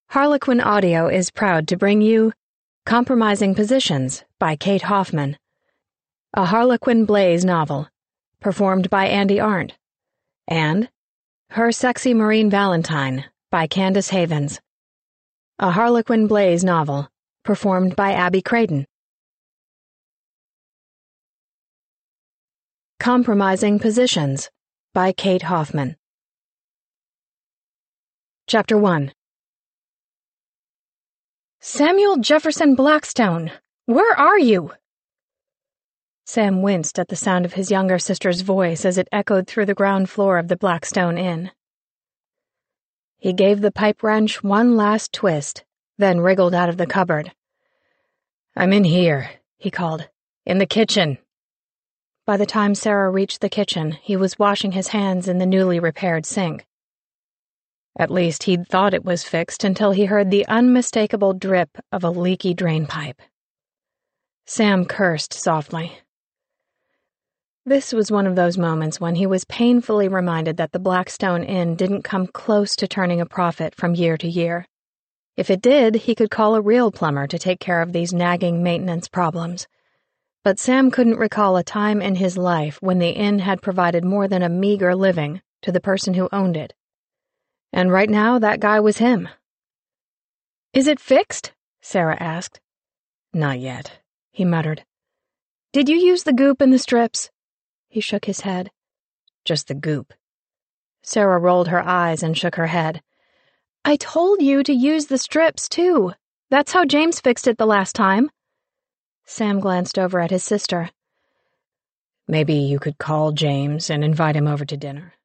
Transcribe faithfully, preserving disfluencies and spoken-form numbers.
Harlequin Audio is proud to bring you Compromising Positions by Kate Hoffman, a Harlequin Blaze novel, performed by Andy Arndt, and Her Sexy Marine Valentine by Candace Havens, a Harlequin Blaze novel, performed by Abby Creighton. Compromising Positions by Kate Hoffman. Chapter one. Samuel Jefferson Blackstone, where are you? Sam winced at the sound of his younger sister's voice as it echoed through the ground floor of the Blackstone Inn. He gave the pipe wrench one last twist, then wriggled out of the cupboard. "I'm in here," he called. "In the kitchen." By the time Sarah reached the kitchen, he was washing his hands in the newly repaired sink. At least he'd thought it was fixed until he heard the unmistakable drip of a leaky drainpipe. Sam cursed softly. This was one of those moments when he was painfully reminded that the Blackstone Inn didn't come close to turning a profit from year to year. If it did, he could call a real plumber to take care of these nagging maintenance problems. But Sam couldn't recall a time in his life when the inn had provided more than a meager living to the person who owned it. And right now, that guy was him. "Is it fixed?" Sarah asked. "Not yet," he muttered. "Did you use the goop and the strips?" He shook his head. "Just the goop." Sarah rolled her eyes and shook her head. "I told you to use the strips, too. That's how James fixed it the last time." Sam glanced over at his sister. "Maybe you could call James and invite him over to dinner."